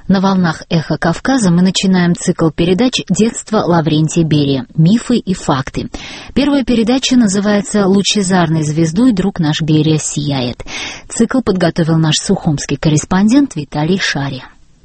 На волнах «Эхо Кавказа» мы начинаем цикл передач «Детство Лаврентия Берия. Мифы и факты». Первая передача называется «Лучезарной звездой друг наш Берия сияет». Цикл подготовил наш сухумский корреспондент Виталий Шария.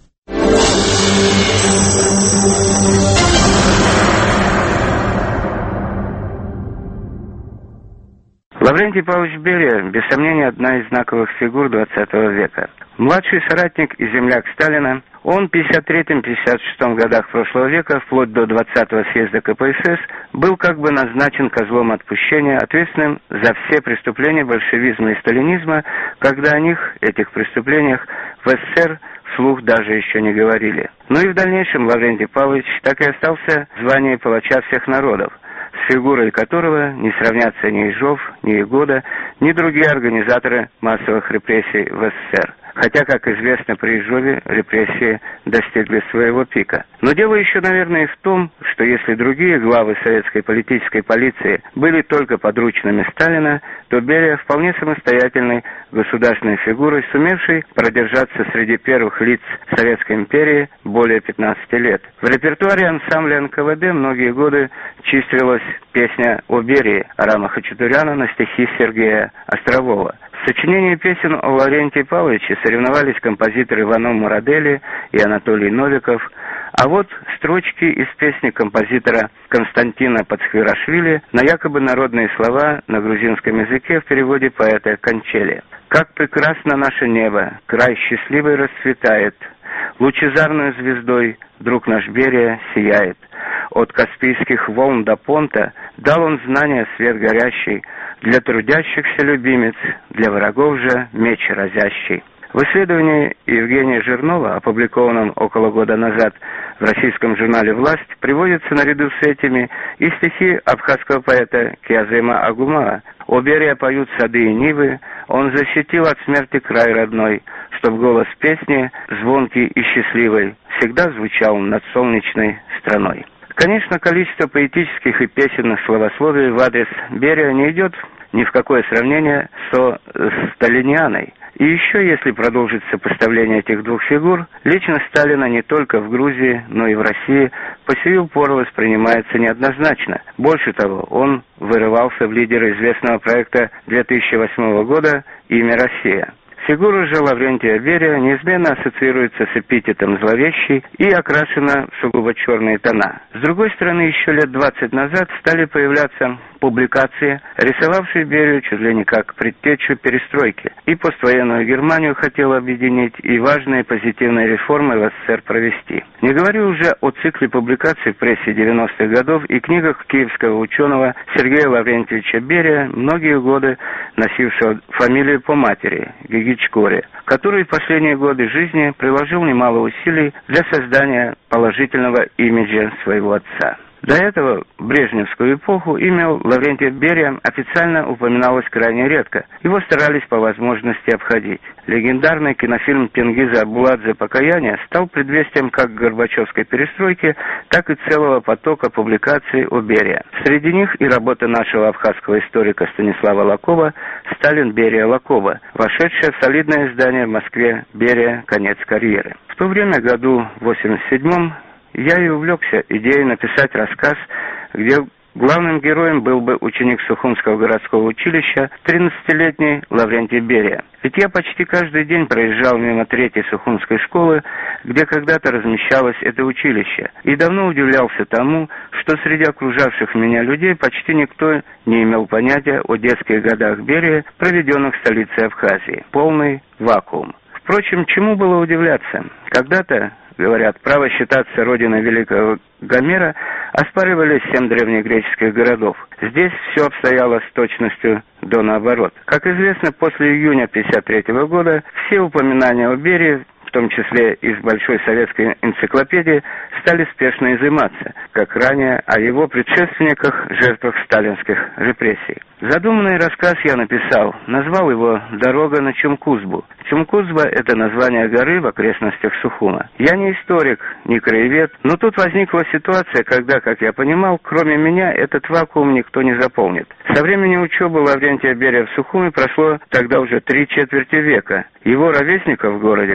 Лаврентий Павлович Берия, без сомнения, одна из знаковых фигур XX века. Младший соратник и земляк Сталина, он в 1953-1956 годах прошлого века, вплоть до 20-го съезда КПСС, был как бы назначен козлом отпущения, ответственным за все преступления большевизма и сталинизма, когда о них, этих преступлениях, в СССР вслух даже еще не говорили. Ну и в дальнейшем Лаврентий Павлович так и остался в звании палача всех народов, с фигурой которого не сравнятся ни Ежов, ни Ягода, ни другие организаторы массовых репрессий в СССР. Хотя, как известно, при Ежове репрессии достигли своего пика. Но дело еще, наверное, и в том, что если другие главы советской политической полиции были только подручными Сталина, то Берия вполне самостоятельной государственной фигурой, сумевшей продержаться среди первых лиц Советской империи более 15 лет. В репертуаре ансамбля НКВД многие годы числилась песня о Берии Арама Хачатуряна на стихи Сергея Острового. В сочинении песен о Лаврентии Павловиче соревновались композиторы Иванов Мурадели и Анатолий Новиков, а вот строчки из песни композитора Константина Пацхвирашвили на якобы народные слова на грузинском языке в переводе поэта Кончели. «Как прекрасно наше небо, край счастливый расцветает, лучезарной звездой друг наш Берия сияет. От Каспийских волн до Понта дал он знания свет горящий, для трудящихся любимец, для врагов же меч разящий». В исследовании Евгения Жирнова, опубликованном около года назад в российском журнале «Власть», приводятся наряду с этими и стихи абхазского поэта Киазема Агумаа. «О Берия поют сады и нивы, он защитил от смерти край родной, чтоб голос песни, звонкий и счастливый, всегда звучал над солнечной страной». Конечно, количество поэтических и песенных словословий в адрес Берия не идет ни в какое сравнение со сталинианой. И еще, если продолжить сопоставление этих двух фигур, личность Сталина не только в Грузии, но и в России по сию пору воспринимается неоднозначно. Больше того, он вырывался в лидеры известного проекта 2008 года «Имя Россия». Фигура же Лаврентия Берия неизменно ассоциируется с эпитетом «зловещий» и окрашена в сугубо черные тона. С другой стороны, еще лет 20 назад стали появляться публикации, рисовавшие Берию чуть ли не как предтечу перестройки. И поствоенную Германию хотел объединить, и важные позитивные реформы в СССР провести. Не говорю уже о цикле публикаций в прессе 90-х годов и книгах киевского ученого Сергея Лаврентьевича Берия, многие годы носившего фамилию по матери – Гигичкори, который в последние годы жизни приложил немало усилий для создания положительного имиджа своего отца. До этого, в брежневскую эпоху, имя Лаврентия Берия официально упоминалось крайне редко. Его старались по возможности обходить. Легендарный кинофильм Тенгиза Абуладзе «Покаяние» стал предвестием как Горбачевской перестройки, так и целого потока публикаций о Берия. Среди них и работа нашего абхазского историка Станислава Лакова «Сталин, Берия, Лакова», вошедшая в солидное издание в Москве «Берия. Конец карьеры». В то время, году в 87-м, я и увлекся идеей написать рассказ, где главным героем был бы ученик Сухумского городского училища, 13-летний Лаврентий Берия. Ведь я почти каждый день проезжал мимо третьей Сухумской школы, где когда-то размещалось это училище, и давно удивлялся тому, что среди окружавших меня людей почти никто не имел понятия о детских годах Берия, проведенных в столице Абхазии. Полный вакуум. Впрочем, чему было удивляться? Когда-то, говорят, право считаться родиной великого Гомера оспаривали 7 древнегреческих городов. Здесь все обстояло с точностью до наоборот. Как известно, после июня 1953 года все упоминания о Берии, в том числе из Большой советской энциклопедии, стали спешно изыматься, как ранее о его предшественниках, жертвах сталинских репрессий. Задуманный рассказ я написал, назвал его «Дорога на Чумкузбу». Чумкузба – это название горы в окрестностях Сухума. Я не историк, не краевед, но тут возникла ситуация, когда, как я понимал, кроме меня этот вакуум никто не заполнит. Со времени учебы Лаврентия Берия в Сухуме прошло тогда уже 3/4 века. Его ровесников в городе почти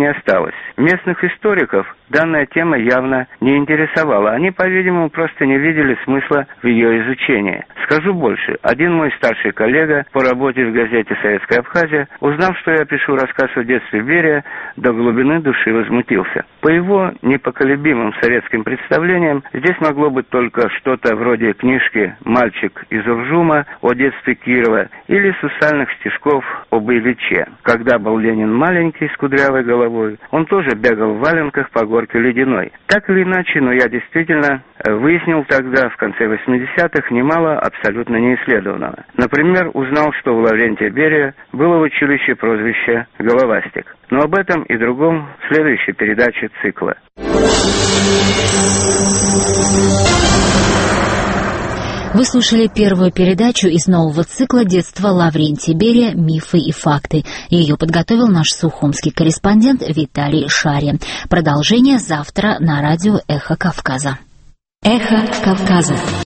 не осталось. Местных историков данная тема явно не интересовала. Они, по-видимому, просто не видели смысла в ее изучении. Скажу больше. Один мой старший коллега по работе в газете «Советская Абхазия», узнав, что я пишу рассказ о детстве Берия, до глубины души возмутился. По его непоколебимым советским представлениям, здесь могло быть только что-то вроде книжки «Мальчик из Уржума» о детстве Кирова или сусальных стишков об Ильиче. Когда был Ленин маленький, с кудрявой головой, он тоже бегал в валенках по горке ледяной. Так или иначе, но я действительно выяснил тогда, в конце 80-х, немало абсолютно неисследованного. Например, узнал, что у Лаврентия Берия было в училище прозвище «Головастик». Но об этом и другом в следующей передаче цикла. Вы слушали первую передачу из нового цикла «Детство Лаврентия Берия. Мифы и факты». Ее подготовил наш сухумский корреспондент Виталий Шария. Продолжение завтра на радио «Эхо Кавказа». «Эхо Кавказа».